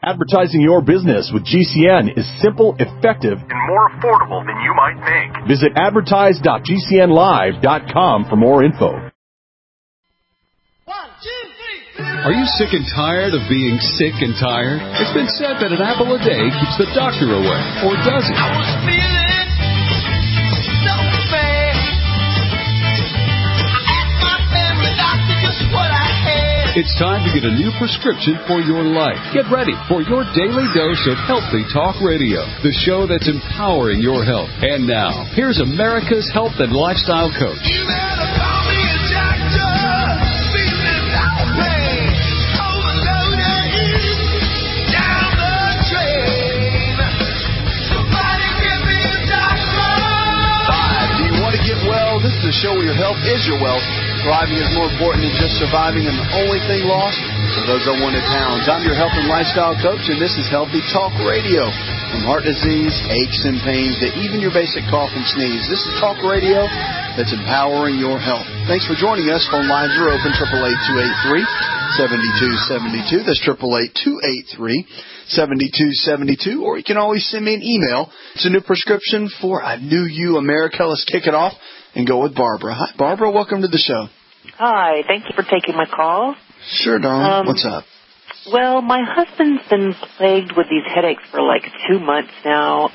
Advertising your business with GCN is simple, effective, and more affordable than you might think. Visit advertise.gcnlive.com for more info. 1, 2, 3. Are you sick and tired of being sick and tired? It's been said that an apple a day keeps the doctor away. Or does it? I was feeling so bad. I asked my family doctor just what I had. It's time to get a new prescription for your life. Get ready for your daily dose of Healthy Talk Radio, the show that's empowering your health. And now, here's America's health and lifestyle coach. You better call me a doctor. Feeling no pain. Overloaded. Down the drain. Somebody give me a doctor. Hi, do you want to get well? This is a show where your health is your wealth. Thriving is more important than just surviving, and the only thing lost are those unwanted pounds. I'm your health and lifestyle coach, and this is Healthy Talk Radio. From heart disease, aches and pains, to even your basic cough and sneeze. This is talk radio that's empowering your health. Thanks for joining us. Phone lines are open, 888-283-7272. That's 888-283-7272. Or you can always send me an email. It's a new prescription for a new you, America. Let's kick it off and go with Barbara. Hi, Barbara. Welcome to the show. Hi. Thank you for taking my call. Sure, darling. What's up? Well, my husband's been plagued with these headaches for like 2 months now.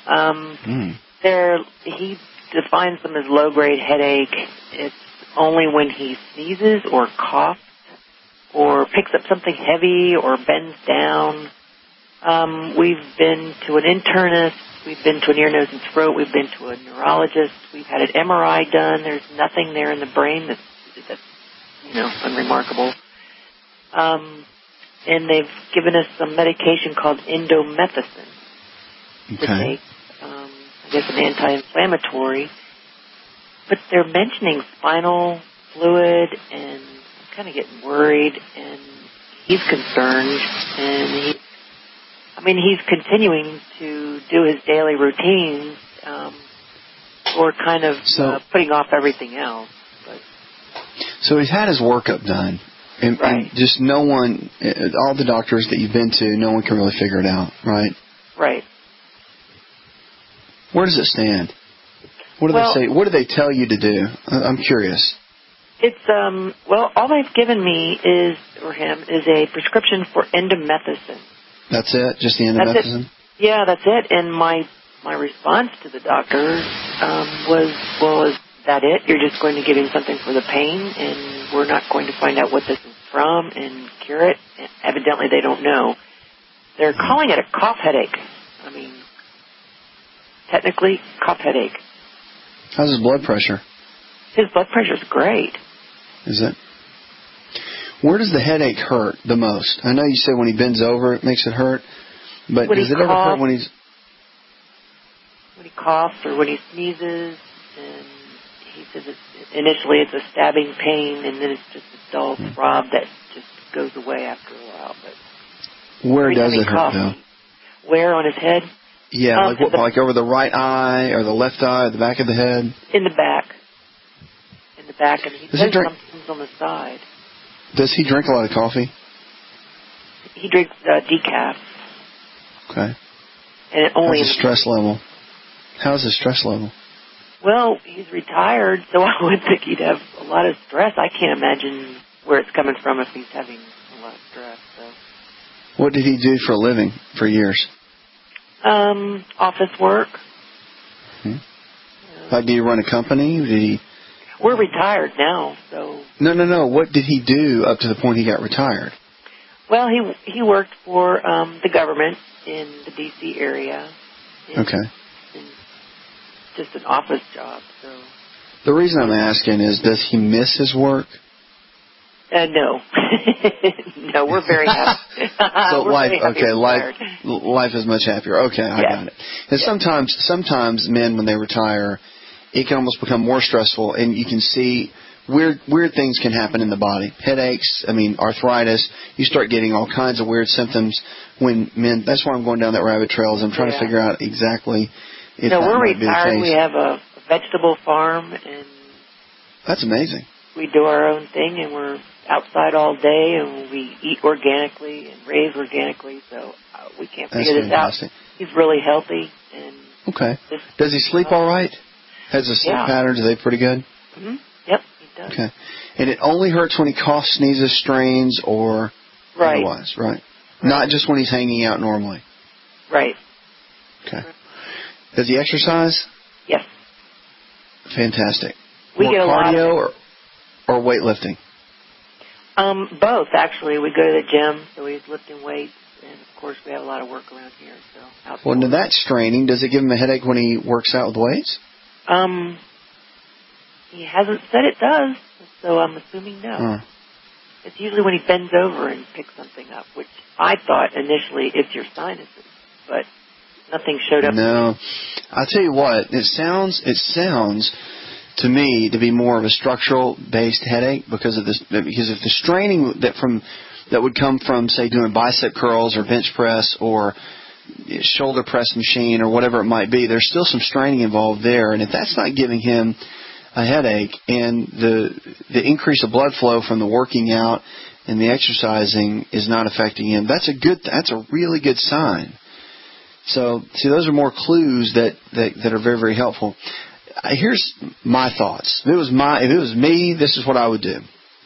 He defines them as low-grade headache. It's only when he sneezes or coughs or picks up something heavy or bends down. We've been to an internist. We've been to an ear, nose, and throat. We've been to a neurologist. We've had an MRI done. There's nothing there in the brain that's unremarkable. And they've given us some medication called indomethacin to take, I guess an anti-inflammatory. But they're mentioning spinal fluid, and I'm kind of getting worried, and he's concerned, and he's continuing to do his daily routines, or kind of putting off everything else. So he's had his workup done, and just no one, all the doctors that you've been to, no one can really figure it out, right? Right. Where does it stand? What do they say? What do they tell you to do? I'm curious. It's, all they've given me is a prescription for indomethacin. That's it? Just the indomethacin? Yeah, that's it. And my response to the doctor was, is that it? You're just going to give him something for the pain, and we're not going to find out what this is from and cure it? Evidently, they don't know. They're calling it a cough headache. Technically, cough headache. How's his blood pressure? His blood pressure's great. Is it? Where does the headache hurt the most? I know you said when he bends over it makes it hurt, but does it ever hurt when he's... When he coughs or when he sneezes, and he says initially it's a stabbing pain, and then it's just a dull throb that just goes away after a while. But where does it hurt, though? Where on his head? Yeah, like over the right eye or the left eye or the back of the head? In the back. In the back, and he does sometimes on the side. Does he drink a lot of coffee? He drinks decaf. Okay. And it only... How's his stress level? How's his stress level? Well, he's retired, so I would think he'd have a lot of stress. I can't imagine where it's coming from if he's having a lot of stress. So. What did he do for a living for years? Office work. Like, do you run a company? We're retired now, so... No. What did he do up to the point he got retired? Well, he worked for the government in the D.C. area. In just an office job, so... The reason I'm asking is, does he miss his work? No. No, we're very happy. So life is much happier. Okay, I got it. And sometimes men, when they retire, it can almost become more stressful, and you can see weird things can happen in the body. Headaches, arthritis. You start getting all kinds of weird symptoms when men. That's why I'm going down that rabbit trail. Is I'm trying to figure out exactly if that we're might be the retired. case. We have a vegetable farm, and that's amazing. We do our own thing, and we're outside all day, and we eat organically and raise organically. So we can't figure this out. He's really healthy. And okay. Does he sleep all right? Has the sleep patterns, are they pretty good? Mm-hmm. Yep, he does. Okay. And it only hurts when he coughs, sneezes, strains, or otherwise, right? Not just when he's hanging out normally. Right. Okay. Does he exercise? Yes. Fantastic. We More get a cardio lot of or weightlifting? Both, actually. We go to the gym, so he's lifting weights, and of course we have a lot of work around here. So well, now that's straining. Does it give him a headache when he works out with weights? He hasn't said it does, so I'm assuming no. It's usually when he bends over and picks something up, which I thought initially it's your sinuses, but nothing showed up. No. I'll tell you what, it sounds to me to be more of a structural based headache because if the straining that would come from, say, doing bicep curls or bench press or shoulder press machine or whatever it might be, there's still some straining involved there, and if that's not giving him a headache and the increase of blood flow from the working out and the exercising is not affecting him, that's a really good sign. So, see, those are more clues that are very, very helpful. Here's my thoughts. If it was me, this is what I would do.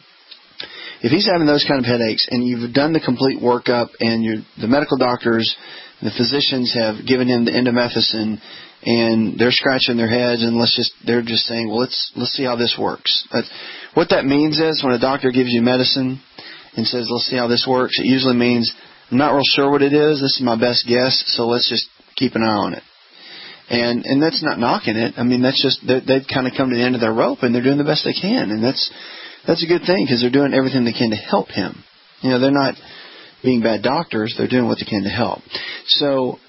If he's having those kind of headaches and you've done the complete workup and the medical doctors, the physicians have given him the indomethacin and they're scratching their heads and they're just saying, well, let's see how this works. What that means is when a doctor gives you medicine and says, let's see how this works, it usually means I'm not real sure what it is. This is my best guess, so let's just keep an eye on it. And that's not knocking it. I mean, that's just they've kind of come to the end of their rope and they're doing the best they can, and that's a good thing because they're doing everything they can to help him. You know, they're not being bad doctors. They're doing what they can to help. So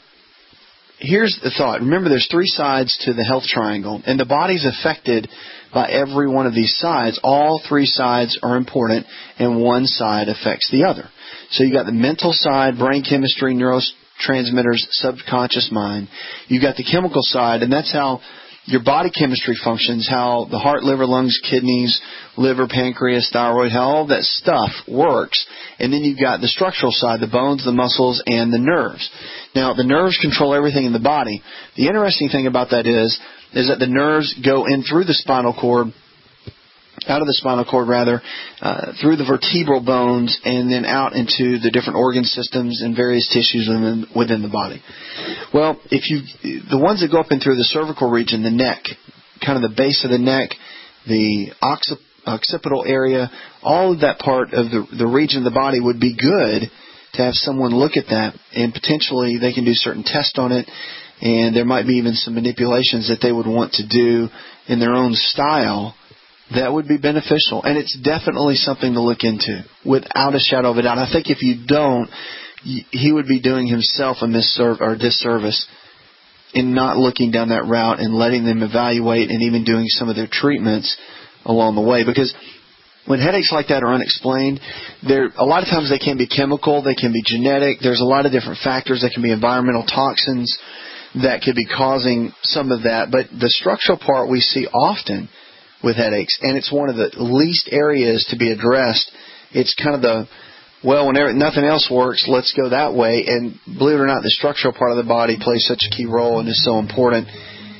here's the thought. Remember, there's three sides to the health triangle, and the body's affected by every one of these sides. All three sides are important, and one side affects the other. So you got the mental side, brain chemistry, neurotransmitters, subconscious mind. You got the chemical side, and that's how your body chemistry functions, how the heart, liver, lungs, kidneys, liver, pancreas, thyroid, how all that stuff works. And then you've got the structural side, the bones, the muscles, and the nerves. Now, the nerves control everything in the body. The interesting thing about that is that the nerves go in through the spinal cord, out of the spinal cord rather, through the vertebral bones, and then out into the different organ systems and various tissues within the body. Well, the ones that go up in through the cervical region, the neck, kind of the base of the neck, the occipital area, all of that part of the region of the body would be good to have someone look at that, and potentially they can do certain tests on it, and there might be even some manipulations that they would want to do in their own style that would be beneficial. And it's definitely something to look into, without a shadow of a doubt. I think if you don't, he would be doing himself a disservice in not looking down that route and letting them evaluate and even doing some of their treatments along the way. Because when headaches like that are unexplained, a lot of times they can be chemical, they can be genetic. There's a lot of different factors. That can be environmental toxins that could be causing some of that. But the structural part we see often with headaches, and it's one of the least areas to be addressed. It's kind of whenever nothing else works, let's go that way. And believe it or not, the structural part of the body plays such a key role and is so important.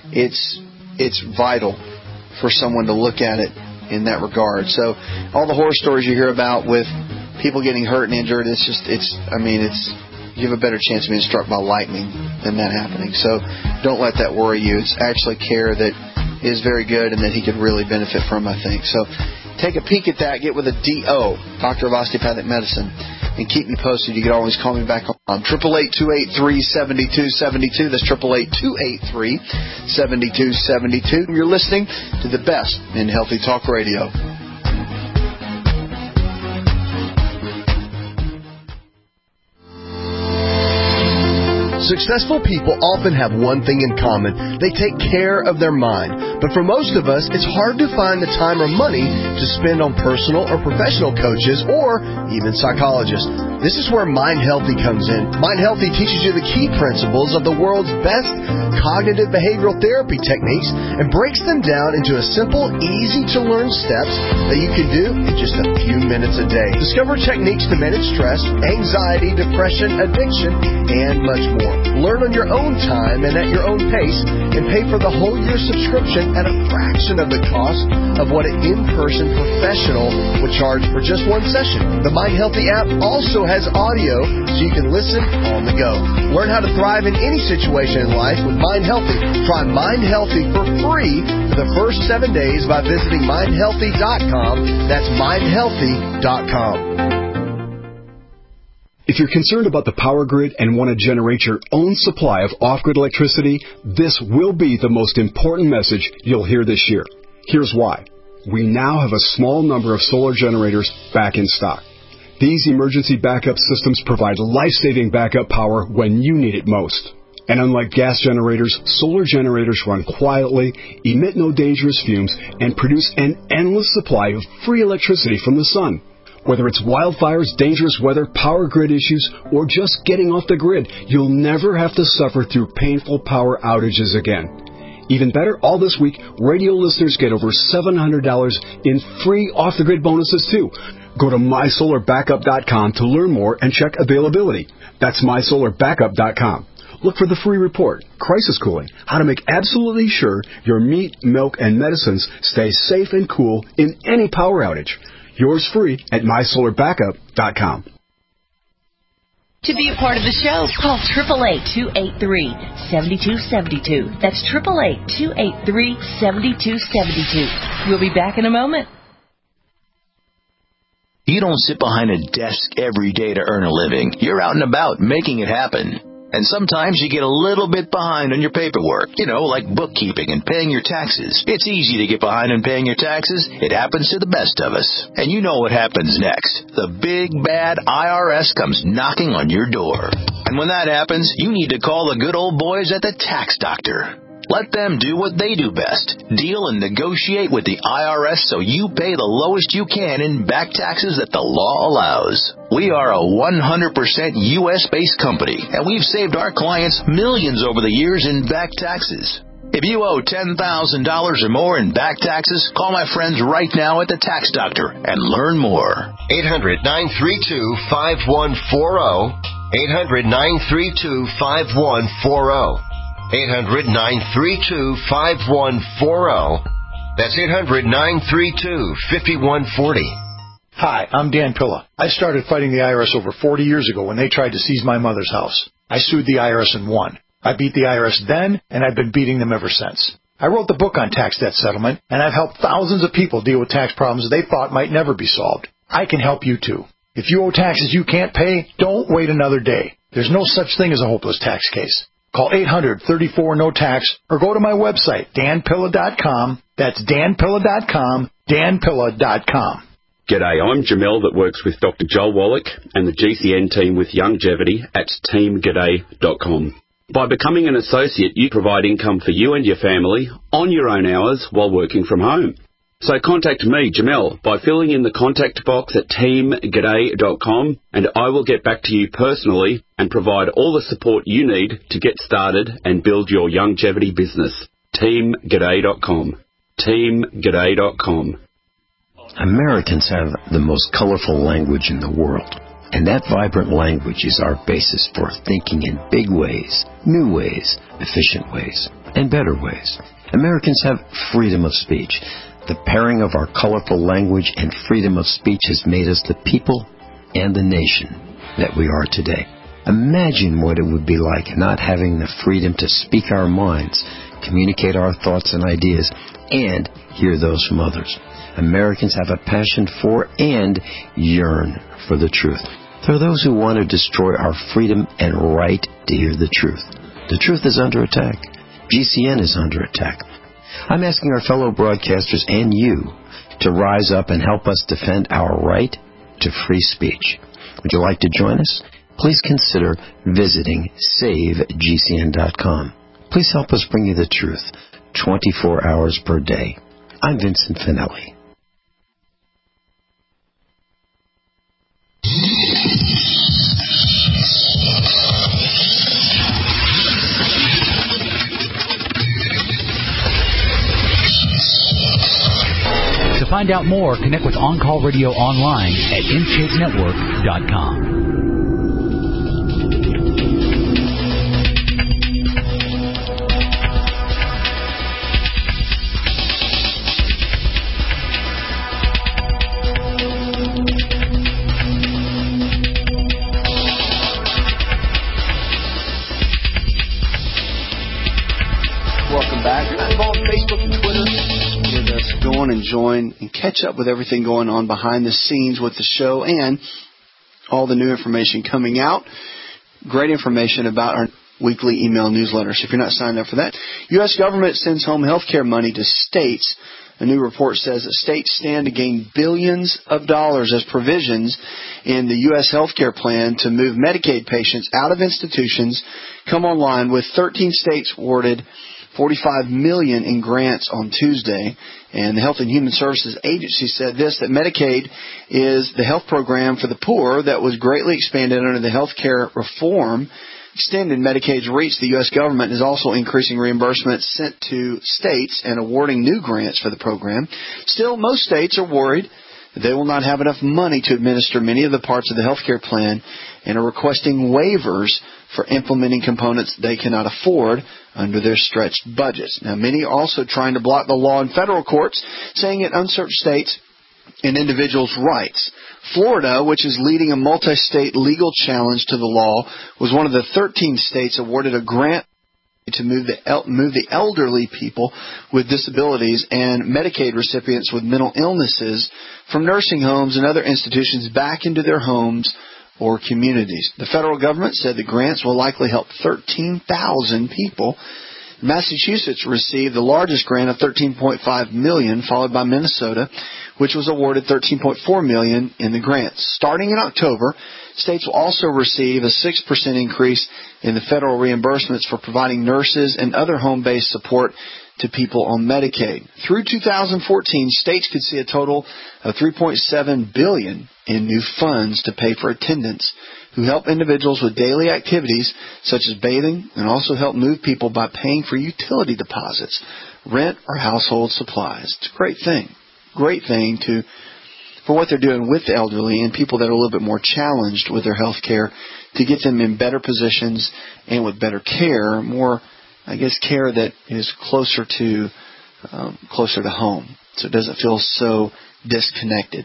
It's vital for someone to look at it in that regard. So all the horror stories you hear about with people getting hurt and injured, you have a better chance of being struck by lightning than that happening. So don't let that worry you. It's actually care that is very good and that he could really benefit from, I think. So take a peek at that. Get with a DO, Doctor of Osteopathic Medicine, and keep me posted. You can always call me back on 888-283-7272. That's 888-283-7272. You're listening to the best in Healthy Talk Radio. Successful people often have one thing in common. They take care of their mind. But for most of us, it's hard to find the time or money to spend on personal or professional coaches or even psychologists. This is where Mind Healthy comes in. Mind Healthy teaches you the key principles of the world's best cognitive behavioral therapy techniques and breaks them down into a simple, easy-to-learn steps that you can do in just a few minutes a day. Discover techniques to manage stress, anxiety, depression, addiction, and much more. Learn on your own time and at your own pace, and pay for the whole year subscription at a fraction of the cost of what an in-person professional would charge for just one session. The Mind Healthy app also has audio so you can listen on the go. Learn how to thrive in any situation in life with Mind Healthy. Try Mind Healthy for free for the first 7 days by visiting mindhealthy.com. That's mindhealthy.com. If you're concerned about the power grid and want to generate your own supply of off-grid electricity, this will be the most important message you'll hear this year. Here's why. We now have a small number of solar generators back in stock. These emergency backup systems provide life-saving backup power when you need it most. And unlike gas generators, solar generators run quietly, emit no dangerous fumes, and produce an endless supply of free electricity from the sun. Whether it's wildfires, dangerous weather, power grid issues, or just getting off the grid, you'll never have to suffer through painful power outages again. Even better, all this week, radio listeners get over $700 in free off-the-grid bonuses, too. Go to mysolarbackup.com to learn more and check availability. That's mysolarbackup.com. Look for the free report, Crisis Cooling, how to make absolutely sure your meat, milk, and medicines stay safe and cool in any power outage. Yours free at mysolarbackup.com. To be a part of the show, call 888-283-7272. That's 888-283-7272. We'll be back in a moment. You don't sit behind a desk every day to earn a living. You're out and about making it happen. And sometimes you get a little bit behind on your paperwork, like bookkeeping and paying your taxes. It's easy to get behind on paying your taxes. It happens to the best of us. And you know what happens next. The big, bad IRS comes knocking on your door. And when that happens, you need to call the good old boys at the Tax Doctor. Let them do what they do best. Deal and negotiate with the IRS so you pay the lowest you can in back taxes that the law allows. We are a 100% U.S.-based company, and we've saved our clients millions over the years in back taxes. If you owe $10,000 or more in back taxes, call my friends right now at the Tax Doctor and learn more. 800-932-5140. 800-932-5140. 800-932-5140. That's 800-932-5140. Hi, I'm Dan Pilla. I started fighting the IRS over 40 years ago when they tried to seize my mother's house. I sued the IRS and won. I beat the IRS then, and I've been beating them ever since. I wrote the book on tax debt settlement, and I've helped thousands of people deal with tax problems they thought might never be solved. I can help you too. If you owe taxes you can't pay, don't wait another day. There's no such thing as a hopeless tax case. Call 800-34-NO-TAX or go to my website, danpilla.com. That's danpilla.com, danpilla.com. G'day, I'm Jamel that works with Dr. Joel Wallach and the GCN team with Youngevity at teamg'day.com. By becoming an associate, you provide income for you and your family on your own hours while working from home. So contact me, Jamel, by filling in the contact box at teamg'day.com, and I will get back to you personally and provide all the support you need to get started and build your Youngevity business. teamg'day.com. teamg'day.com. Americans have the most colorful language in the world, and that vibrant language is our basis for thinking in big ways, new ways, efficient ways, and better ways. Americans have freedom of speech. The pairing of our colorful language and freedom of speech has made us the people and the nation that we are today. Imagine what it would be like not having the freedom to speak our minds, communicate our thoughts and ideas, and hear those from others. Americans have a passion for and yearn for the truth. There are those who want to destroy our freedom and right to hear the truth. The truth is under attack. GCN is under attack. I'm asking our fellow broadcasters and you to rise up and help us defend our right to free speech. Would you like to join us? Please consider visiting SaveGCN.com. Please help us bring you the truth 24 hours per day. I'm Vincent Finelli. find out more, connect with On Call Radio online at InShapeNetwork.com. Welcome back. You're not involved in Facebook and Twitter. Get us going and join and catch up with everything going on behind the scenes with the show and all the new information coming out. Great information about our weekly email newsletters. If you're not signed up for that, U.S. government sends home health care money to states. A new report says that states stand to gain billions of dollars as provisions in the U.S. health care plan to move Medicaid patients out of institutions come online, with 13 states awarded $45 million in grants on Tuesday. And the Health and Human Services Agency said this, that Medicaid is the health program for the poor that was greatly expanded under the health care reform. Extending Medicaid's reach, the U.S. government is also increasing reimbursements sent to states and awarding new grants for the program. Still, most states are worried that they will not have enough money to administer many of the parts of the health care plan and are requesting waivers for implementing components they cannot afford under their stretched budgets. Now, many are also trying to block the law in federal courts, saying it unserves states and individuals' rights. Florida, which is leading a multi-state legal challenge to the law, was one of the 13 states awarded a grant to move the elderly people with disabilities and Medicaid recipients with mental illnesses from nursing homes and other institutions back into their homes or communities. The federal government said the grants will likely help 13,000 people. Massachusetts received the largest grant of $13.5 million, followed by Minnesota, which was awarded $13.4 million in the grants. Starting in October, states will also receive a 6% increase in the federal reimbursements for providing nurses and other home-based support to people on Medicaid. Through 2014, states could see a total of $3.7 billion in new funds to pay for attendants who help individuals with daily activities such as bathing, and also help move people by paying for utility deposits, rent, or household supplies. It's a great thing. Great thing for what they're doing with the elderly and people that are a little bit more challenged with their health care, to get them in better positions and with better care, more, I guess, care that is closer to home, so it doesn't feel so disconnected.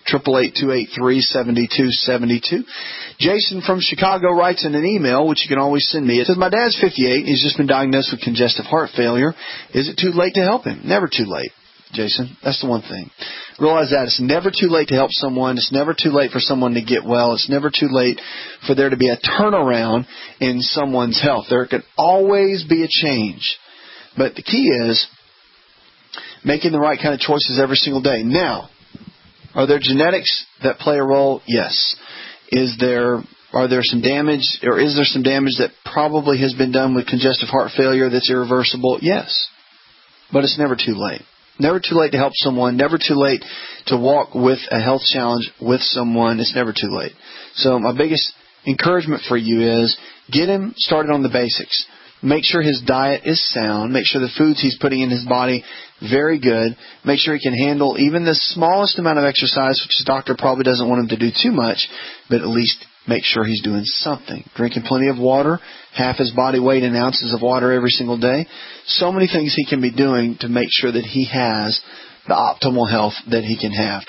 888-283-7272. Jason from Chicago writes in an email, which you can always send me. It says, my dad's 58 and he's just been diagnosed with congestive heart failure. Is it too late to help him? Never too late, Jason. That's the one thing. Realize that. It's never too late to help someone. It's never too late for someone to get well. It's never too late for there to be a turnaround in someone's health. There can always be a change. But the key is making the right kind of choices every single day. Now, are there genetics that play a role? Yes. Is there some damage that probably has been done with congestive heart failure that's irreversible? Yes. But it's never too late. Never too late to help someone. Never too late to walk with a health challenge with someone. It's never too late. So my biggest encouragement for you is get him started on the basics. Make sure his diet is sound. Make sure the foods he's putting in his body very good. Make sure he can handle even the smallest amount of exercise, which the doctor probably doesn't want him to do too much, but at least make sure he's doing something. Drinking plenty of water, half his body weight in ounces of water every single day. So many things he can be doing to make sure that he has the optimal health that he can have.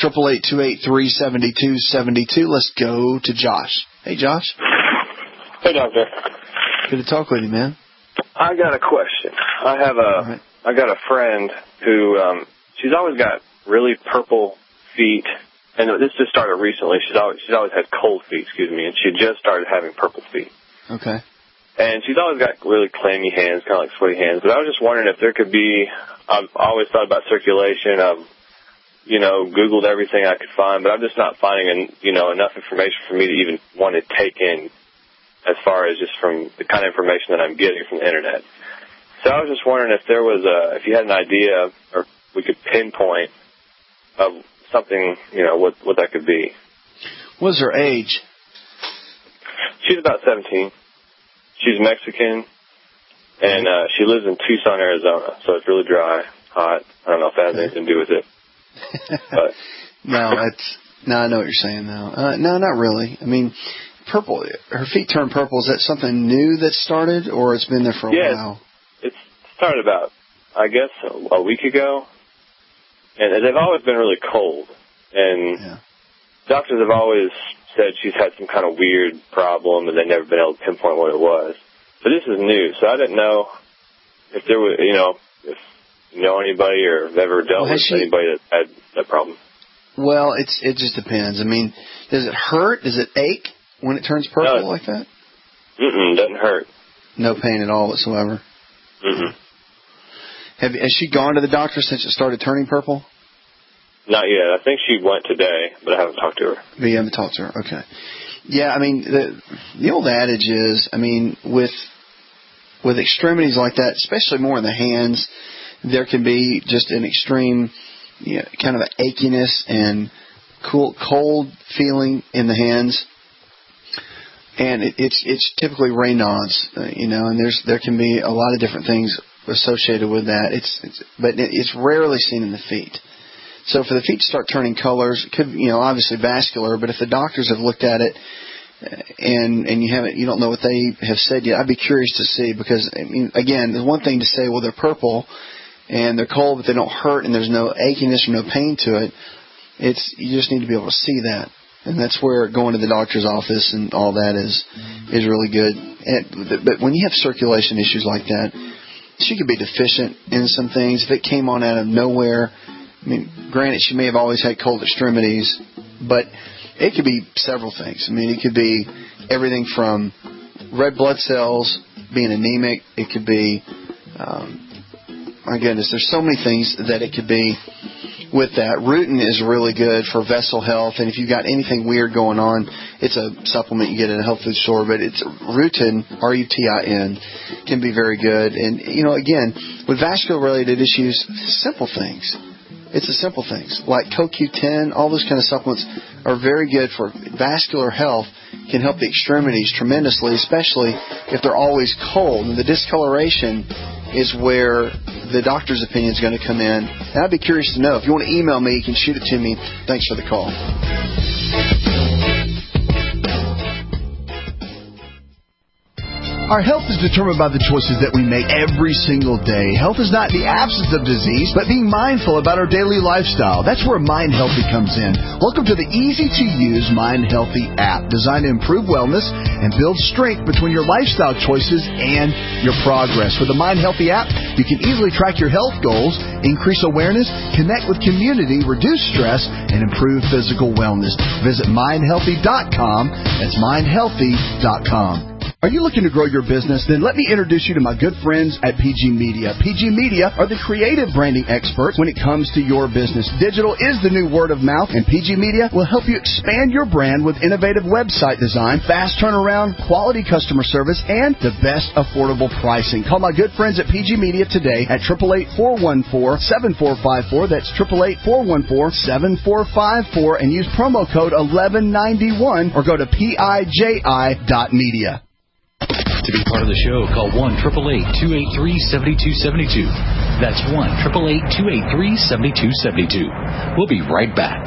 888-283-7272. Let's go to Josh. Hey, Josh. Hey, Doctor. Good to talk with you, man. I got a question. I got a friend who she's always got really purple feet, and this just started recently. She's always had cold feet, and she just started having purple feet. Okay. And she's always got really clammy hands, kind of like sweaty hands. But I was just wondering if there could be. I've always thought about circulation. I've Googled everything I could find, but I'm just not finding enough information for me to even want to take in, as far as just from the kind of information that I'm getting from the internet. So I was just wondering if there was if you had an idea, or we could pinpoint of something, what that could be. What's her age? She's about 17. She's Mexican, and she lives in Tucson, Arizona, so it's really dry, hot. I don't know if that has anything to do with it. No, I know what you're saying, though. No, not really. I mean, purple. Her feet turn purple. Is that something new that started, or it's been there for a while? It's started about, I guess, a week ago. And they've always been really cold. And doctors have always said she's had some kind of weird problem, and they've never been able to pinpoint what it was. So this is new. So I didn't know if there was, if you know anybody or have ever dealt with anybody that had that problem. Well, it just depends. I mean, does it hurt? Does it ache when it turns purple like that? Doesn't hurt. No pain at all whatsoever? Has she gone to the doctor since it started turning purple? Not yet. I think she went today, but I haven't talked to her. But you haven't talked to her. Okay. Yeah, I mean, the old adage is, I mean, with extremities like that, especially more in the hands, there can be just an extreme, kind of an achiness and cold feeling in the hands. And it's typically Raynaud's, and there can be a lot of different things associated with that. But it's rarely seen in the feet. So for the feet to start turning colors, it could, obviously vascular, but if the doctors have looked at it and you don't know what they have said yet, I'd be curious to see, because, I mean, again, there's one thing to say, well, they're purple and they're cold, but they don't hurt and there's no achiness or no pain to it. You just need to be able to see that. And that's where going to the doctor's office and all that is really good. But when you have circulation issues like that, she could be deficient in some things. If it came on out of nowhere, I mean, granted, she may have always had cold extremities, but it could be several things. I mean, it could be everything from red blood cells being anemic. It could be, my goodness, there's so many things that it could be with that. Rutin is really good for vessel health, and if you've got anything weird going on, it's a supplement you get at a health food store, but it's Rutin, R-U-T-I-N, can be very good. And, again, with vascular-related issues, simple things. It's the simple things like CoQ10, all those kind of supplements are very good for vascular health, can help the extremities tremendously, especially if they're always cold. And the discoloration is where the doctor's opinion is going to come in. And I'd be curious to know. If you want to email me, you can shoot it to me. Thanks for the call. Our health is determined by the choices that we make every single day. Health is not the absence of disease, but being mindful about our daily lifestyle. That's where Mind Healthy comes in. Welcome to the easy-to-use Mind Healthy app, designed to improve wellness and build strength between your lifestyle choices and your progress. With the Mind Healthy app, you can easily track your health goals, increase awareness, connect with community, reduce stress, and improve physical wellness. Visit mindhealthy.com. That's mindhealthy.com. Are you looking to grow your business? Then let me introduce you to my good friends at PG Media. PG Media are the creative branding experts when it comes to your business. Digital is the new word of mouth, and PG Media will help you expand your brand with innovative website design, fast turnaround, quality customer service, and the best affordable pricing. Call my good friends at PG Media today at 888-414-7454. That's 888-414-7454, and use promo code 1191 or go to PIJI.media. To be part of the show, call 1-888-283-7272. That's 1-888-283-7272. We'll be right back.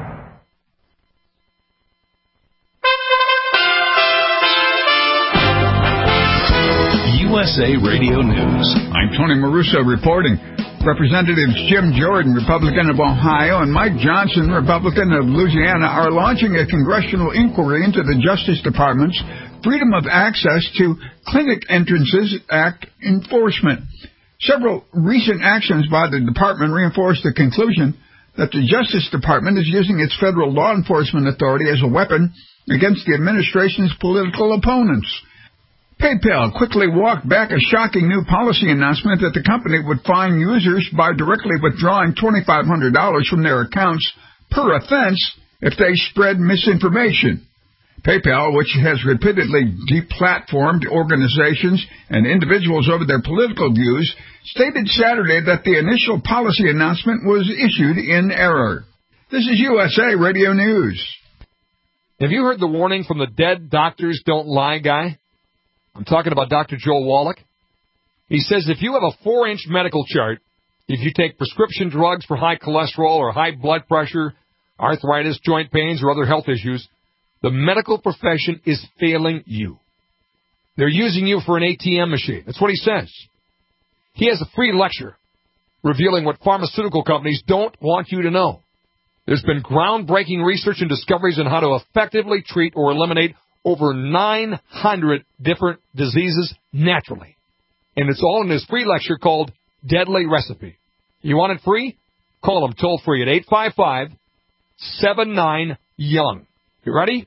USA Radio News. I'm Tony Maruso reporting. Representatives Jim Jordan, Republican of Ohio, and Mike Johnson, Republican of Louisiana, are launching a congressional inquiry into the Justice Department's Freedom of Access to Clinic Entrances Act enforcement. Several recent actions by the department reinforce the conclusion that the Justice Department is using its federal law enforcement authority as a weapon against the administration's political opponents. PayPal quickly walked back a shocking new policy announcement that the company would fine users by directly withdrawing $2,500 from their accounts per offense if they spread misinformation. PayPal, which has repeatedly deplatformed organizations and individuals over their political views, stated Saturday that the initial policy announcement was issued in error. This is USA Radio News. Have you heard the warning from the Dead Doctors Don't Lie guy? I'm talking about Dr. Joel Wallach. He says if you have a 4-inch medical chart if you take prescription drugs for high cholesterol or high blood pressure, arthritis, joint pains, or other health issues, the medical profession is failing you. They're using you for an ATM machine. That's what he says. He has a free lecture revealing what pharmaceutical companies don't want you to know. There's been groundbreaking research and discoveries on how to effectively treat or eliminate over 900 different diseases naturally. And it's all in his free lecture called Deadly Recipe. You want it free? Call him toll-free at 855-79-YOUNG. You ready?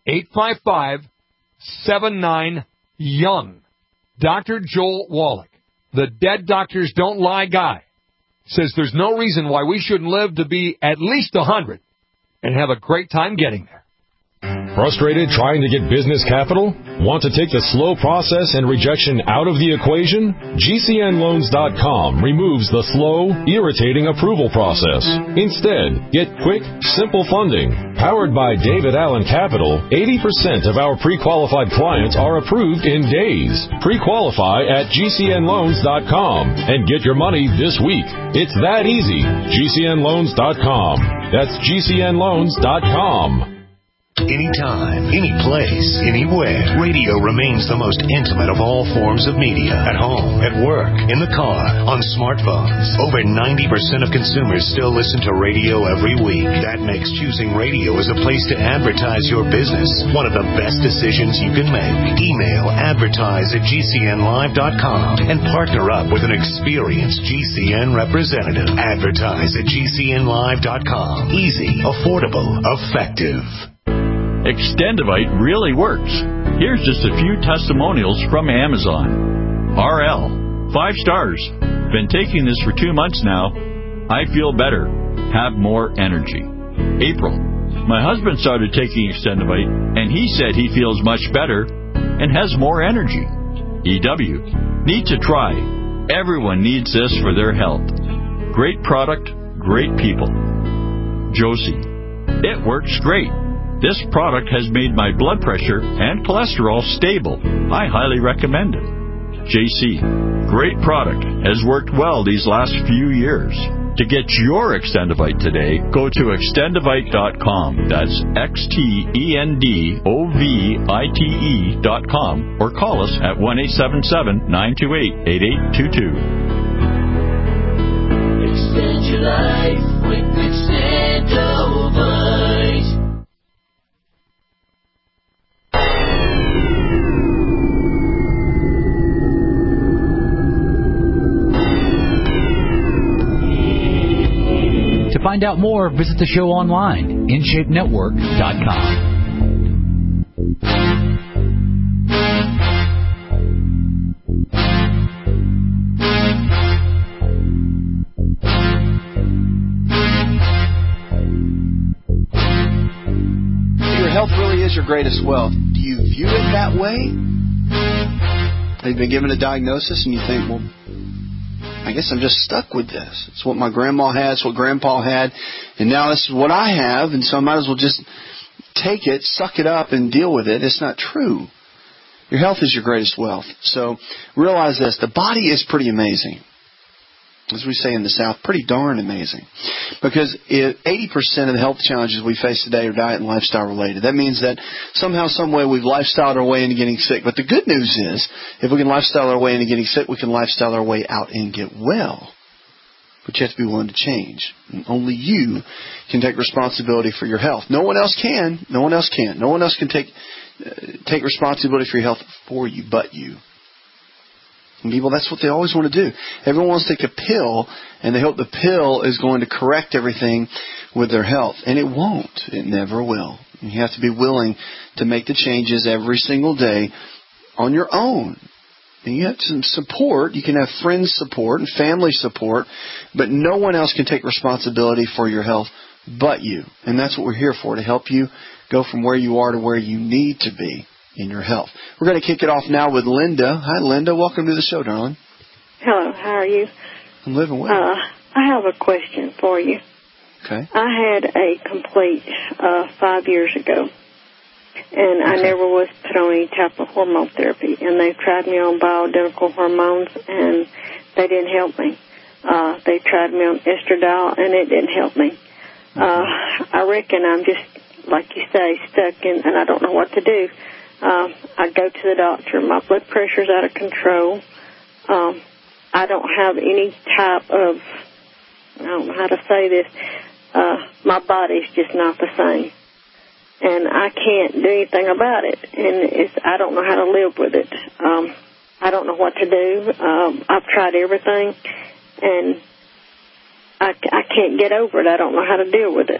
855-79-YOUNG. Dr. Joel Wallach, the Dead Doctors Don't Lie guy, says there's no reason why we shouldn't live to be at least 100 and have a great time getting there. Frustrated trying to get business capital? Want to take the slow process and rejection out of the equation? GCNloans.com removes the slow, irritating approval process. Instead, get quick, simple funding. Powered by David Allen Capital, 80% of our pre-qualified clients are approved in days. Pre-qualify at GCNloans.com and get your money this week. It's that easy. GCNloans.com. That's GCNloans.com. Anytime, any place, anywhere, radio remains the most intimate of all forms of media. At home, at work, in the car, on smartphones. Over 90% of consumers still listen to radio every week. That makes choosing radio as a place to advertise your business one of the best decisions you can make. Email advertise@GCNlive.com and partner up with an experienced GCN representative. Advertise@GCNlive.com. Easy, affordable, effective. Extendivite really works. Here's just a few testimonials from Amazon. RL, 5 stars. Been taking this for 2 months now. I feel better. Have more energy. April, my husband started taking Extendivite, and he said he feels much better and has more energy. EW, need to try. Everyone needs this for their health. Great product, great people. Josie, it works great. This product has made my blood pressure and cholesterol stable. I highly recommend it. JC, great product. Has worked well these last few years. To get your Extendivite today, go to extendivite.com. That's XTENDOVITE.com or call us at 1-877-928-8822. Extend your life with Extendivite. To find out more, visit the show online, InShapeNetwork.com. Your health really is your greatest wealth. Do you view it that way? Have you been given a diagnosis and you think, well, I guess I'm just stuck with this. It's what my grandma had, it's what grandpa had, and now this is what I have, and so I might as well just take it, suck it up, and deal with it. It's not true. Your health is your greatest wealth. So realize this. The body is pretty amazing. As we say in the South, pretty darn amazing. Because 80% of the health challenges we face today are diet and lifestyle related. That means that somehow, some way, we've lifestyled our way into getting sick. But the good news is, if we can lifestyle our way into getting sick, we can lifestyle our way out and get well. But you have to be willing to change. And only you can take responsibility for your health. No one else can. No one else can. No one else can take responsibility for your health for you but you. And people, that's what they always want to do. Everyone wants to take a pill, and they hope the pill is going to correct everything with their health. And it won't. It never will. You have to be willing to make the changes every single day on your own. And you have some support. You can have friends' support and family support, but no one else can take responsibility for your health but you. And that's what we're here for, to help you go from where you are to where you need to be in your health. We're going to kick it off now with Linda. Hi, Linda. Welcome to the show, darling. Hello. How are you? I'm living well. I have a question for you. Okay. I had a complete 5 years ago, and I never was put on any type of hormone therapy, and they tried me on bioidentical hormones, and they didn't help me. They tried me on estradiol, and it didn't help me. I reckon I'm just, like you say, stuck in, and I don't know what to do. I go to the doctor. My blood pressure's out of control. I don't have any type of, I don't know how to say this, my body's just not the same. And I can't do anything about it. And I don't know how to live with it. I don't know what to do. I've tried everything, and I can't get over it. I don't know how to deal with it.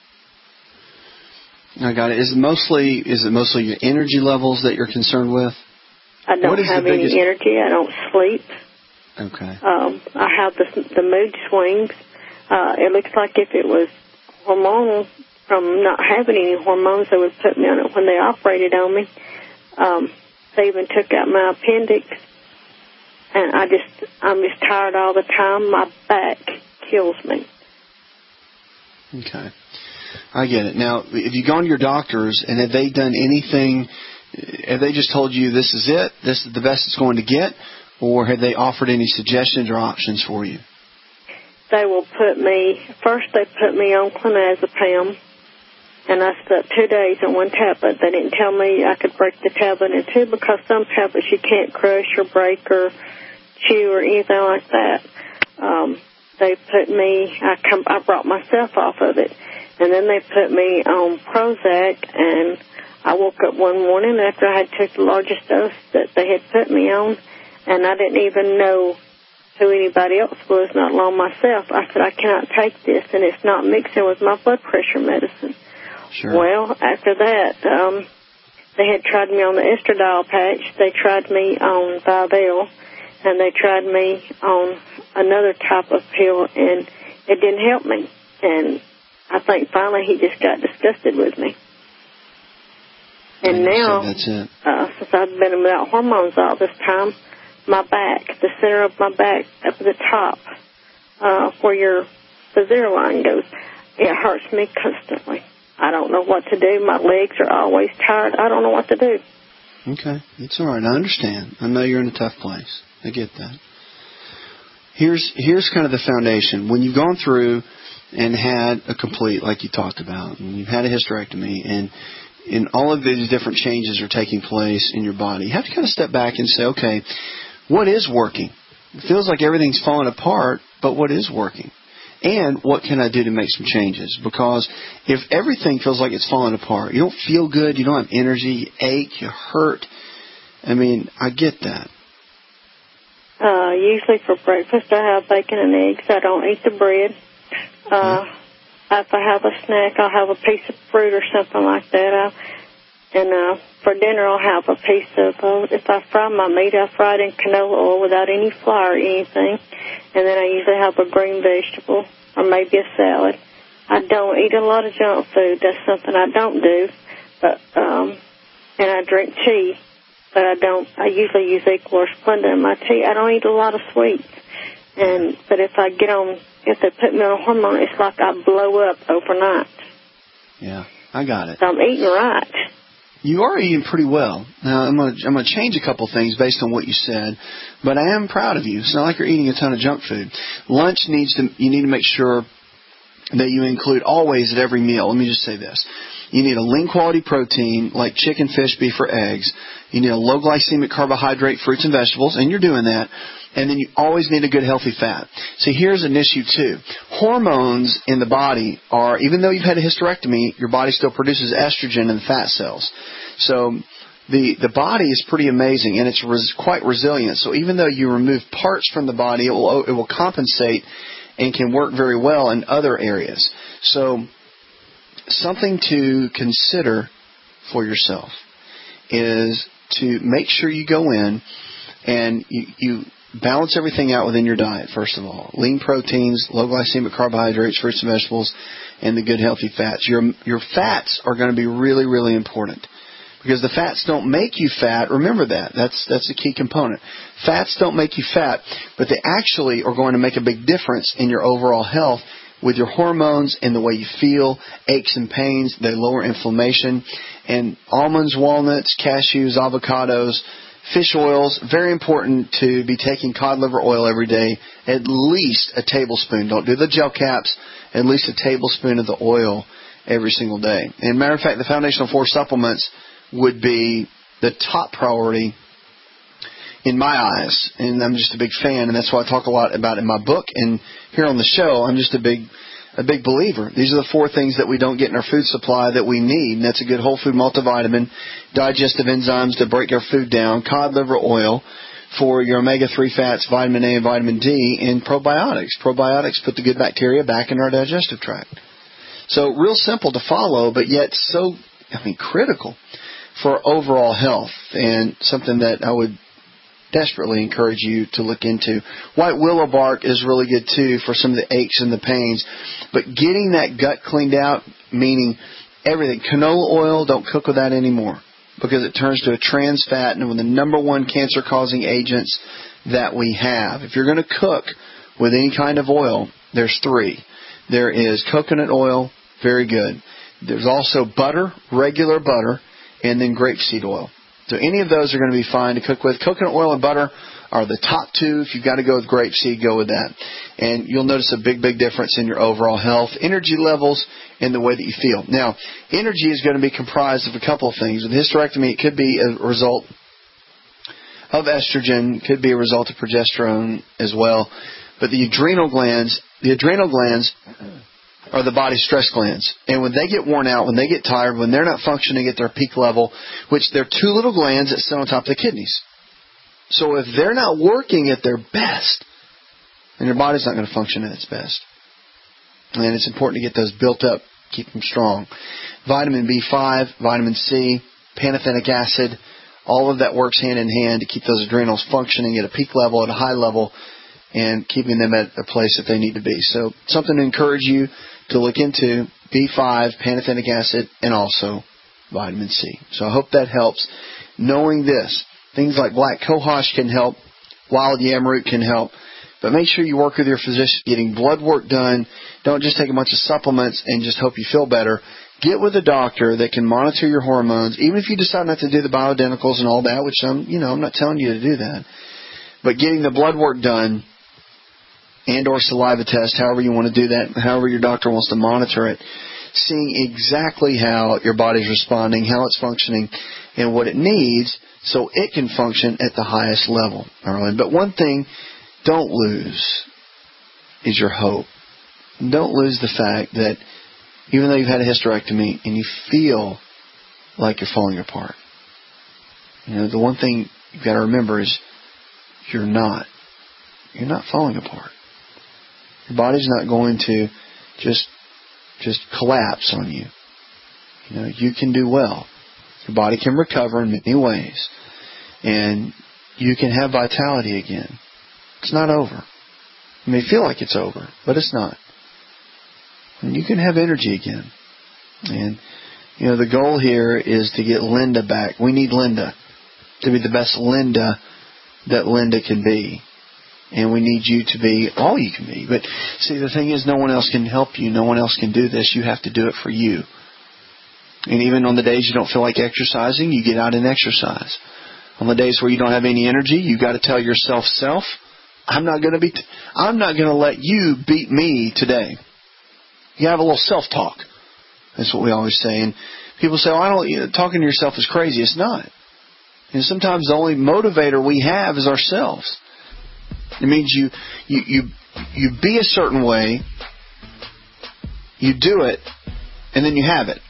I got it. Is it mostly your energy levels that you're concerned with? I don't have any energy. I don't sleep. Okay. I have the mood swings. It looks like if it was hormonal, from not having any hormones, they would put me on it when they operated on me. They even took out my appendix, and I'm just tired all the time. My back kills me. Okay. I get it. Now, have you gone to your doctors, and have they done anything? Have they just told you this is it, this is the best it's going to get, or have they offered any suggestions or options for you? They will first they put me on clonazepam, and I slept 2 days on one tablet. They didn't tell me I could break the tablet in two, because some tablets you can't crush or break or chew or anything like that. They put me, I brought myself off of it, and then they put me on Prozac, and I woke up one morning after I had took the largest dose that they had put me on, and I didn't even know who anybody else was, not alone myself. I said, I cannot take this, and it's not mixing with my blood pressure medicine. Sure. Well, after that, they had tried me on the estradiol patch. They tried me on Vivel, and they tried me on another type of pill, and it didn't help me. And I think finally he just got disgusted with me. And now, that's it. Since I've been without hormones all this time, my back, the center of my back, up at the top, where the zero line goes, it hurts me constantly. I don't know what to do. My legs are always tired. I don't know what to do. Okay. It's all right. I understand. I know you're in a tough place. I get that. Here's kind of the foundation. When you've gone through and had a complete, like you talked about, and you've had a hysterectomy, and all of these different changes are taking place in your body, you have to kind of step back and say, okay, what is working? It feels like everything's falling apart, but what is working? And what can I do to make some changes? Because if everything feels like it's falling apart, you don't feel good, you don't have energy, you ache, you hurt. I mean, I get that. Usually for breakfast I have bacon and eggs. I don't eat the bread. If I have a snack, I'll have a piece of fruit or something like that. And for dinner, I'll have a piece of, if I fry my meat, I fry it in canola oil without any flour or anything. And then I usually have a green vegetable or maybe a salad. I don't eat a lot of junk food. That's something I don't do. But and I drink tea, but I usually use Equal or Splenda in my tea. I don't eat a lot of sweets. But if they put me on a hormone, it's like I blow up overnight. Yeah, I got it. So I'm eating right. You are eating pretty well. Now, I'm going to change a couple things based on what you said, but I am proud of you. It's not like you're eating a ton of junk food. Lunch you need to make sure that you include always at every meal. Let me just say this. You need a lean quality protein like chicken, fish, beef, or eggs. You need a low glycemic carbohydrate, fruits and vegetables, and you're doing that. And then you always need a good healthy fat. See, here's an issue too. Hormones in the body are, even though you've had a hysterectomy, your body still produces estrogen in the fat cells. So the body is pretty amazing, and it's quite resilient. So even though you remove parts from the body, it will compensate and can work very well in other areas. So something to consider for yourself is to make sure you go in and you balance everything out within your diet, first of all. Lean proteins, low glycemic carbohydrates, fruits and vegetables, and the good healthy fats. Your fats are going to be really, really important. Because the fats don't make you fat. Remember that. That's a key component. Fats don't make you fat, but they actually are going to make a big difference in your overall health with your hormones and the way you feel, aches and pains. They lower inflammation. And almonds, walnuts, cashews, avocados, Fish oils, very important to be taking cod liver oil every day, at least a tablespoon. Don't do the gel caps, at least a tablespoon of the oil every single day. And matter of fact, the Foundational 4 supplements would be the top priority in my eyes. And I'm just a big fan, and that's why I talk a lot about in my book and here on the show. I'm just a big believer. These are the 4 things that we don't get in our food supply that we need. And that's a good whole food multivitamin, digestive enzymes to break our food down, cod liver oil for your omega-3 fats, vitamin A and vitamin D, and probiotics. Probiotics put the good bacteria back in our digestive tract. So real simple to follow, but yet so, critical for overall health, and something that I would desperately encourage you to look into. White willow bark is really good too for some of the aches and the pains. But getting that gut cleaned out, meaning everything. Canola oil, don't cook with that anymore because it turns to a trans fat and one of the number 1 cancer-causing agents that we have. If you're going to cook with any kind of oil, there's 3. There is coconut oil, very good. There's also butter, regular butter, and then grapeseed oil. So any of those are going to be fine to cook with. Coconut oil and butter are the top 2. If you've got to go with grapeseed, go with that. And you'll notice a big, big difference in your overall health, energy levels, and the way that you feel. Now, energy is going to be comprised of a couple of things. With hysterectomy, it could be a result of estrogen, could be a result of progesterone as well. But the adrenal glands are the body's stress glands. And when they get worn out, when they get tired, when they're not functioning at their peak level, which they're 2 little glands that sit on top of the kidneys. So if they're not working at their best, then your body's not going to function at its best. And it's important to get those built up, keep them strong. Vitamin B5, vitamin C, pantothenic acid, all of that works hand in hand to keep those adrenals functioning at a peak level, at a high level, and keeping them at a place that they need to be. So something to encourage you to look into, B5, pantothenic acid, and also vitamin C. So I hope that helps. Knowing this, things like black cohosh can help, wild yam root can help, but make sure you work with your physician, getting blood work done. Don't just take a bunch of supplements and just hope you feel better. Get with a doctor that can monitor your hormones, even if you decide not to do the bioidenticals and all that, which I'm not telling you to do that. But getting the blood work done and or saliva test, however you want to do that, however your doctor wants to monitor it, seeing exactly how your body's responding, how it's functioning, and what it needs so it can function at the highest level. All right? But one thing, don't lose is your hope. Don't lose the fact that even though you've had a hysterectomy and you feel like you're falling apart, the one thing you've got to remember is you're not. You're not falling apart. Your body's not going to just collapse on you. You can do well. Your body can recover in many ways. And you can have vitality again. It's not over. It may feel like it's over, but it's not. And you can have energy again. And, the goal here is to get Linda back. We need Linda to be the best Linda that Linda can be. And we need you to be all you can be. But see, the thing is, no one else can help you. No one else can do this. You have to do it for you. And even on the days you don't feel like exercising, you get out and exercise. On the days where you don't have any energy, you got to tell yourself, I'm not going to let you beat me today. You have a little self-talk. That's what we always say. And people say, talking to yourself is crazy. It's not. And sometimes the only motivator we have is ourselves. It means you be a certain way, you do it, and then you have it.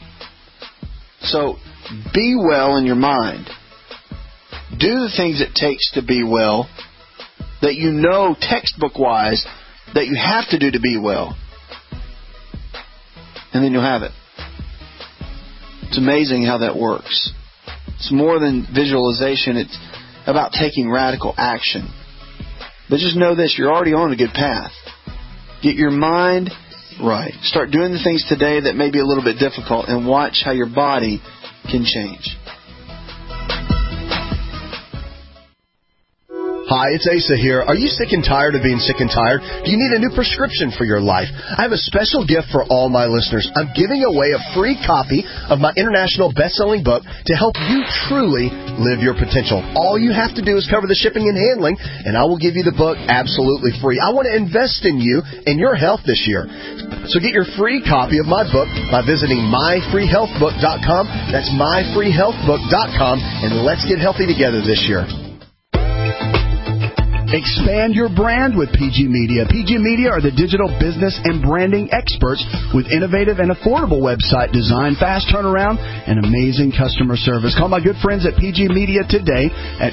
So be well in your mind. Do the things it takes to be well, that textbook-wise, that you have to do to be well. And then you'll have it. It's amazing how that works. It's more than visualization. It's about taking radical action. But just know this, you're already on a good path. Get your mind right. Start doing the things today that may be a little bit difficult and watch how your body can change. Hi, it's Asa here. Are you sick and tired of being sick and tired? Do you need a new prescription for your life? I have a special gift for all my listeners. I'm giving away a free copy of my international best-selling book to help you truly live your potential. All you have to do is cover the shipping and handling, and I will give you the book absolutely free. I want to invest in you and your health this year. So get your free copy of my book by visiting myfreehealthbook.com. That's myfreehealthbook.com, and let's get healthy together this year. Expand your brand with PG Media. PG Media are the digital business and branding experts with innovative and affordable website design, fast turnaround, and amazing customer service. Call my good friends at PG Media today at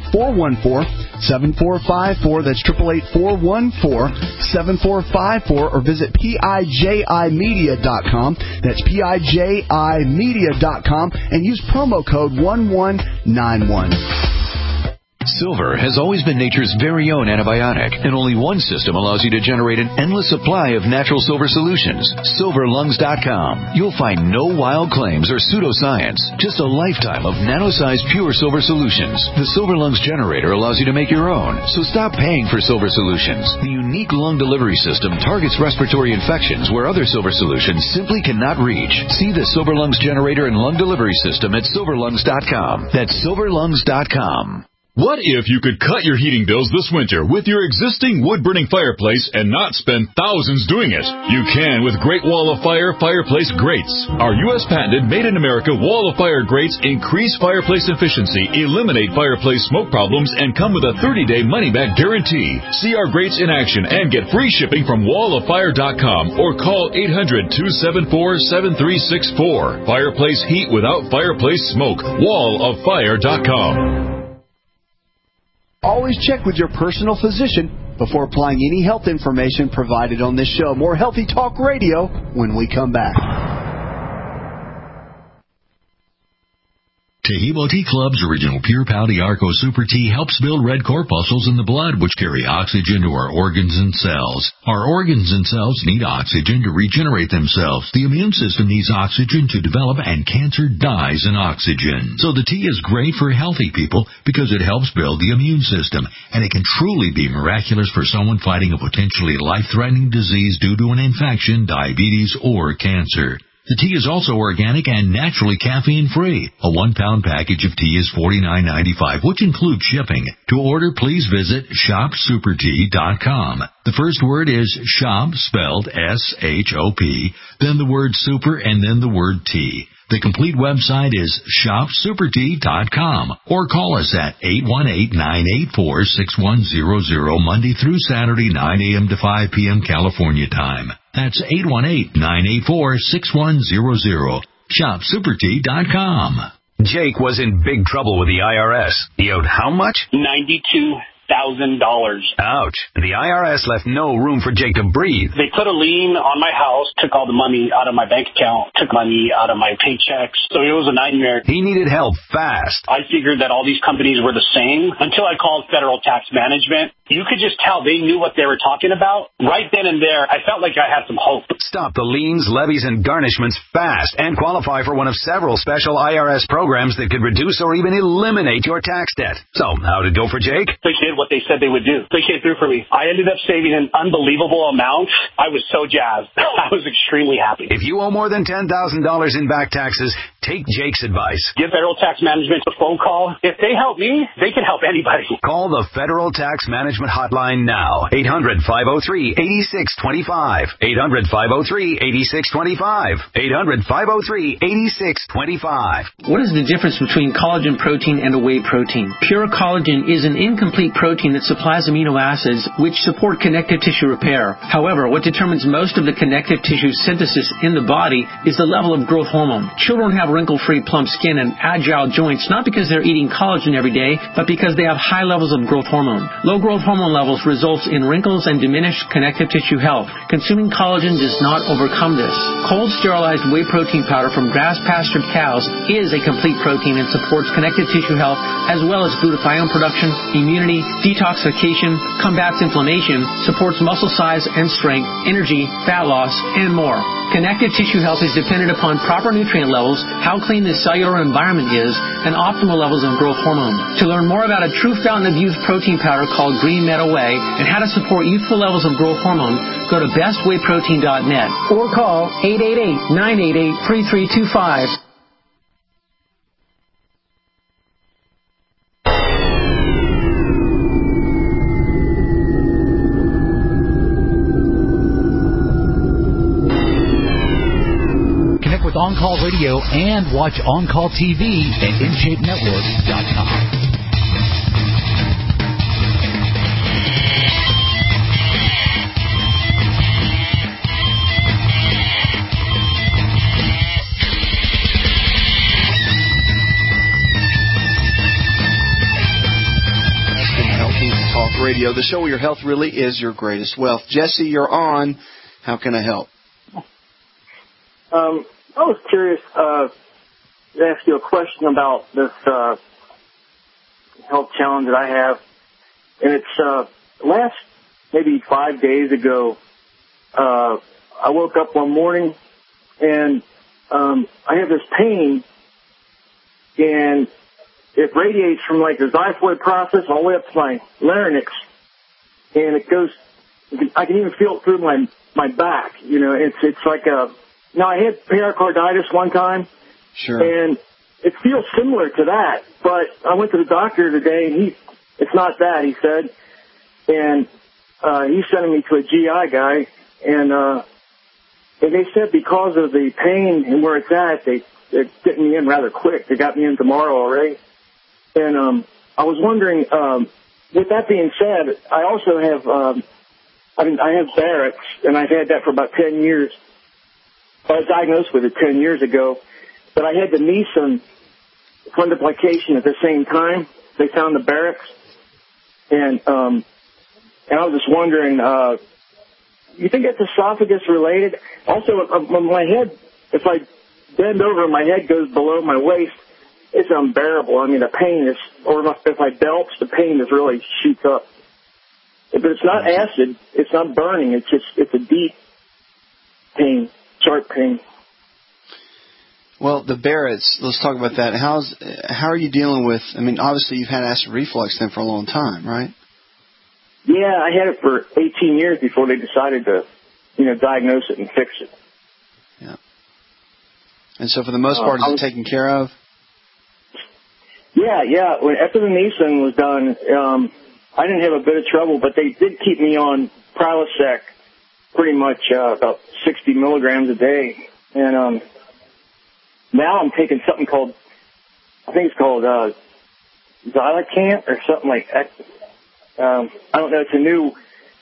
888-414-7454. That's 888-414-7454, or visit PIJImedia.com. That's PIJImedia.com, and use promo code 1191. Silver has always been nature's very own antibiotic, and only one system allows you to generate an endless supply of natural silver solutions. SilverLungs.com. You'll find no wild claims or pseudoscience, just a lifetime of nano-sized pure silver solutions. The Silver Lungs generator allows you to make your own, so stop paying for silver solutions. The unique lung delivery system targets respiratory infections where other silver solutions simply cannot reach. See the Silver Lungs generator and lung delivery system at SilverLungs.com. That's SilverLungs.com. What if you could cut your heating bills this winter with your existing wood-burning fireplace and not spend thousands doing it? You can with Great Wall of Fire fireplace grates. Our U.S. patented made-in-America Wall of Fire grates increase fireplace efficiency, eliminate fireplace smoke problems, and come with a 30-day money-back guarantee. See our grates in action and get free shipping from walloffire.com or call 800-274-7364. Fireplace heat without fireplace smoke. walloffire.com. Always check with your personal physician before applying any health information provided on this show. More Healthy Talk Radio when we come back. Taheebo Tea Club's original Pure Pouty Arco Super Tea helps build red corpuscles in the blood, which carry oxygen to our organs and cells. Our organs and cells need oxygen to regenerate themselves. The immune system needs oxygen to develop, and cancer dies in oxygen. So the tea is great for healthy people because it helps build the immune system, and it can truly be miraculous for someone fighting a potentially life-threatening disease due to an infection, diabetes, or cancer. The tea is also organic and naturally caffeine-free. A 1-pound package of tea is $49.95, which includes shipping. To order, please visit shopsupertea.com. The first word is shop, spelled S-H-O-P, then the word super, and then the word tea. The complete website is shopsupertea.com, or call us at 818-984-6100, Monday through Saturday, 9 a.m. to 5 p.m. California time. That's 818-984-6100. ShopSuperTea.com. Jake was in big trouble with the IRS. He owed how much? $92,000. Ouch. The IRS left no room for Jake to breathe. They put a lien on my house, took all the money out of my bank account, took money out of my paychecks. So it was a nightmare. He needed help fast. I figured that all these companies were the same until I called Federal Tax Management. You could just tell they knew what they were talking about. Right then and there, I felt like I had some hope. Stop the liens, levies, and garnishments fast and qualify for one of several special IRS programs that could reduce or even eliminate your tax debt. So, how'd it go for Jake? They did what they said they would do. They came through for me. I ended up saving an unbelievable amount. I was so jazzed. I was extremely happy. If you owe more than $10,000 in back taxes, take Jake's advice. Give Federal Tax Management a phone call. If they help me, they can help anybody. Call the Federal Tax Management Hotline now. 800-503-8625. 800-503-8625. 800-503-8625. What is the difference between collagen protein and a whey protein? Pure collagen is an incomplete protein that supplies amino acids which support connective tissue repair. However, what determines most of the connective tissue synthesis in the body is the level of growth hormone. Children have wrinkle-free, plump skin and agile joints not because they're eating collagen every day, but because they have high levels of growth hormone. Low growth hormone levels results in wrinkles and diminished connective tissue health. Consuming collagen does not overcome this. Cold sterilized whey protein powder from grass-pastured cows is a complete protein and supports connective tissue health as well as glutathione production, immunity, detoxification, combats inflammation, supports muscle size and strength, energy, fat loss, and more. Connective tissue health is dependent upon proper nutrient levels, how clean the cellular environment is, and optimal levels of growth hormone. To learn more about a true fountain of youth protein powder called Green Meadow Whey and how to support youthful levels of growth hormone, go to bestwayprotein.net or call 888-988-3325. With On Call Radio and watch On Call TV at InShapeNetwork.com. Healthy Talk Radio, the show where your health really is your greatest wealth. Jesse, you're on. How can I help? I was curious to ask you a question about this health challenge that I have. And it's last maybe 5 days ago, I woke up one morning and I have this pain, and it radiates from like the xiphoid process all the way up to my larynx. And it goes, I can even feel it through my back. You know, it's like a... Now, I had pericarditis one time, and it feels similar to that, but I went to the doctor today, and it's not that, he said, and he's sending me to a GI guy, and they said because of the pain and where it's at, they're getting me in rather quick. They got me in tomorrow already, and I was wondering, with that being said, I also have, I have Barrett's, and I've had that for about 10 years. I was diagnosed with it 10 years ago, but I had the Nissen fundoplication at the same time. They found the Barrett's, and I was just wondering, you think it's esophagus related? Also, my head, if I bend over and my head goes below my waist, it's unbearable. I mean, the pain is, or if I belch, the pain is really shoots up. But it's not acid, it's not burning, it's a deep pain. Short pain. Well, the Barrett's, let's talk about that. How are you dealing with, I mean, obviously you've had acid reflux then for a long time, right? Yeah, I had it for 18 years before they decided to, diagnose it and fix it. Yeah. And so for the most part, is it taken care of? Yeah. After the Nissen was done, I didn't have a bit of trouble, but they did keep me on Prilosec pretty much about 60 milligrams a day. And now I'm taking something called, I think it's called Xylacant or something like that. I don't know. It's a new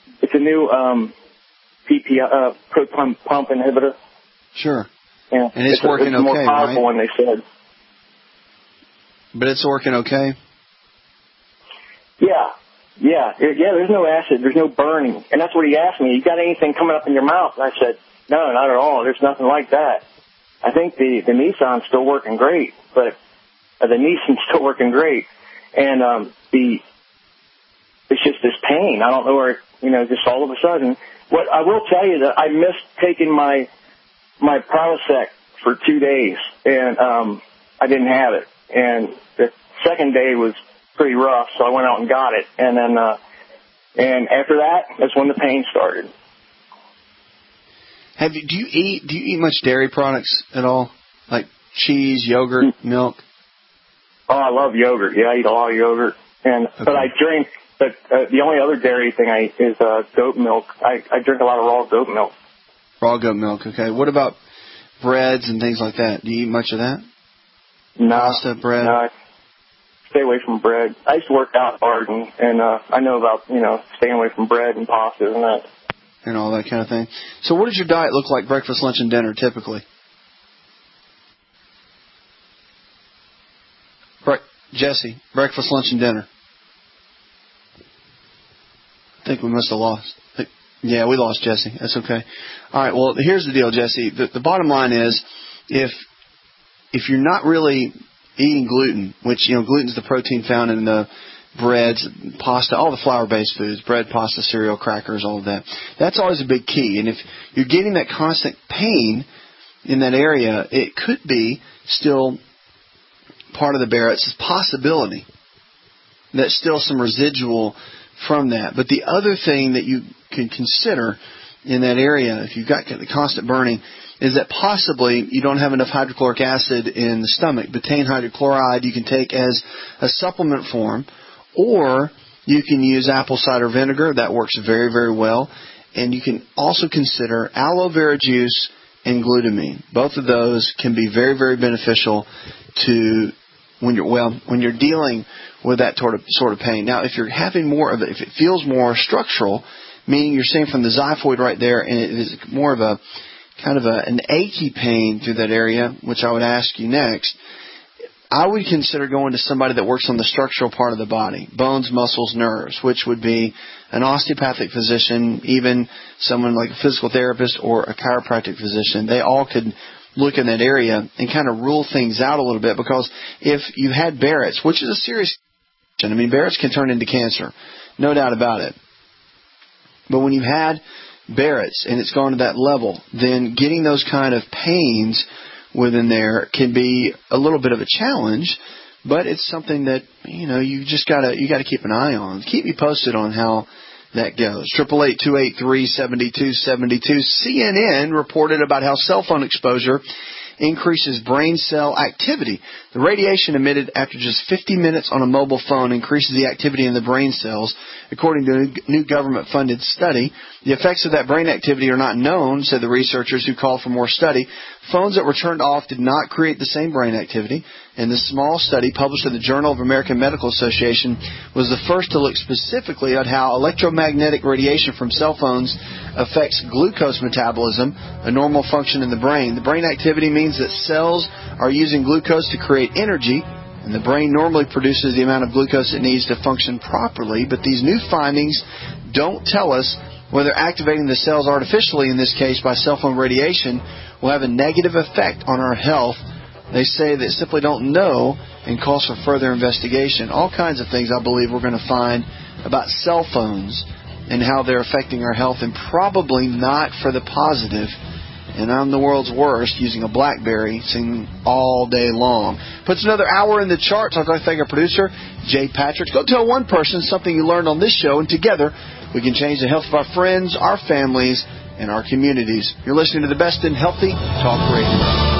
proton pump inhibitor. Sure. Yeah. And it's working okay, more powerful right? than they said. But it's working okay? Yeah, there's no acid, there's no burning. And that's what he asked me. You got anything coming up in your mouth? And I said, no, not at all. There's nothing like that. I think the Nissan's still working great, but the Nissan's still working great. And it's just this pain. I don't know where, just all of a sudden. What I will tell you that I missed taking my Prilosec for 2 days, and I didn't have it. And the second day was pretty rough, so I went out and got it, and then and after that's when the pain started. Do you eat much dairy products at all, like cheese, yogurt, milk? Oh, I love yogurt. Yeah, I eat a lot of yogurt, but I drink. But the only other dairy thing I eat is goat milk. I drink a lot of raw goat milk. Raw goat milk. Okay. What about breads and things like that? Do you eat much of that? No. Pasta, bread. No. Stay away from bread. I used to work out hard, and I know about, staying away from bread and pasta and that. And all that kind of thing. So what does your diet look like, breakfast, lunch, and dinner, typically? Jesse, breakfast, lunch, and dinner. I think we must have lost. Yeah, we lost Jesse. That's okay. All right, well, here's the deal, Jesse. The bottom line is, if you're not really eating gluten, which, gluten is the protein found in the breads, pasta, all the flour-based foods, bread, pasta, cereal, crackers, all of that. That's always a big key. And if you're getting that constant pain in that area, it could be still part of the Barrett's possibility. That's still some residual from that. But the other thing that you can consider in that area, if you've got the constant burning, is that possibly you don't have enough hydrochloric acid in the stomach. Betaine hydrochloride you can take as a supplement form, or you can use apple cider vinegar. That works very, very well. And you can also consider aloe vera juice and glutamine. Both of those can be very, very beneficial to when you're dealing with that sort of pain. Now, if you're having more of it, if it feels more structural, meaning you're seeing from the xiphoid right there, and it is more of a kind of an achy pain through that area, which I would ask you next, I would consider going to somebody that works on the structural part of the body, bones, muscles, nerves, which would be an osteopathic physician, even someone like a physical therapist or a chiropractic physician. They all could look in that area and kind of rule things out a little bit, because if you had Barrett's, which is a serious condition, I mean, Barrett's can turn into cancer, no doubt about it. But when you've had Barrett's and it's gone to that level, then getting those kind of pains within there can be a little bit of a challenge, but it's something that, you just gotta keep an eye on. Keep me posted on how that goes. 888-283-7272. CNN reported about how cell phone exposure increases brain cell activity. The radiation emitted after just 50 minutes on a mobile phone increases the activity in the brain cells. According to a new government-funded study, the effects of that brain activity are not known, said the researchers who called for more study. Phones that were turned off did not create the same brain activity, and this small study published in the Journal of American Medical Association was the first to look specifically at how electromagnetic radiation from cell phones affects glucose metabolism, a normal function in the brain. The brain activity means that cells are using glucose to create energy, and the brain normally produces the amount of glucose it needs to function properly, but these new findings don't tell us whether activating the cells artificially, in this case by cell phone radiation, will have a negative effect on our health. They say they simply don't know and calls for further investigation. All kinds of things I believe we're going to find about cell phones and how they're affecting our health, and probably not for the positive. And I'm the world's worst using a BlackBerry, singing all day long. Puts another hour in the charts. I'd like to thank our producer, Jay Patrick. Go tell one person something you learned on this show, and together we can change the health of our friends, our families, and our communities. You're listening to the best in healthy talk radio.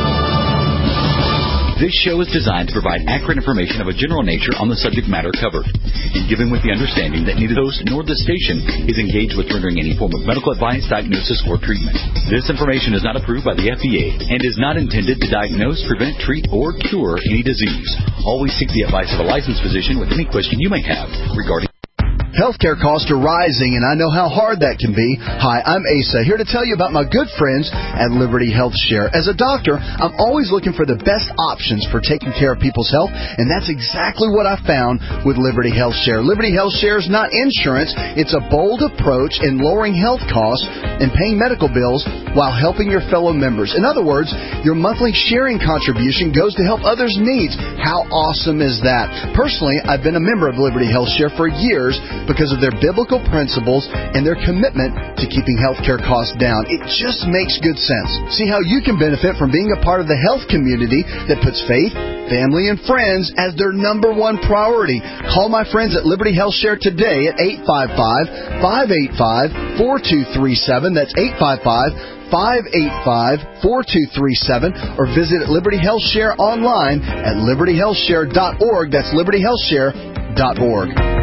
This show is designed to provide accurate information of a general nature on the subject matter covered, and given with the understanding that neither the host nor the station is engaged with rendering any form of medical advice, diagnosis, or treatment. This information is not approved by the FDA and is not intended to diagnose, prevent, treat, or cure any disease. Always seek the advice of a licensed physician with any question you may have regarding Healthcare costs are rising, and I know how hard that can be. Hi, I'm Asa, here to tell you about my good friends at Liberty Health Share. As a doctor, I'm always looking for the best options for taking care of people's health, and that's exactly what I found with Liberty Health Share. Liberty Health Share is not insurance. It's a bold approach in lowering health costs and paying medical bills while helping your fellow members. In other words, your monthly sharing contribution goes to help others' needs. How awesome is that? Personally, I've been a member of Liberty Health Share for years because of their biblical principles and their commitment to keeping healthcare costs down. It just makes good sense. See how you can benefit from being a part of the health community that puts faith, family, and friends as their number one priority. Call my friends at Liberty Health Share today at 855-585-4237. That's 855-585-4237, or visit Liberty Health Share online at libertyhealthshare.org. That's libertyhealthshare.org.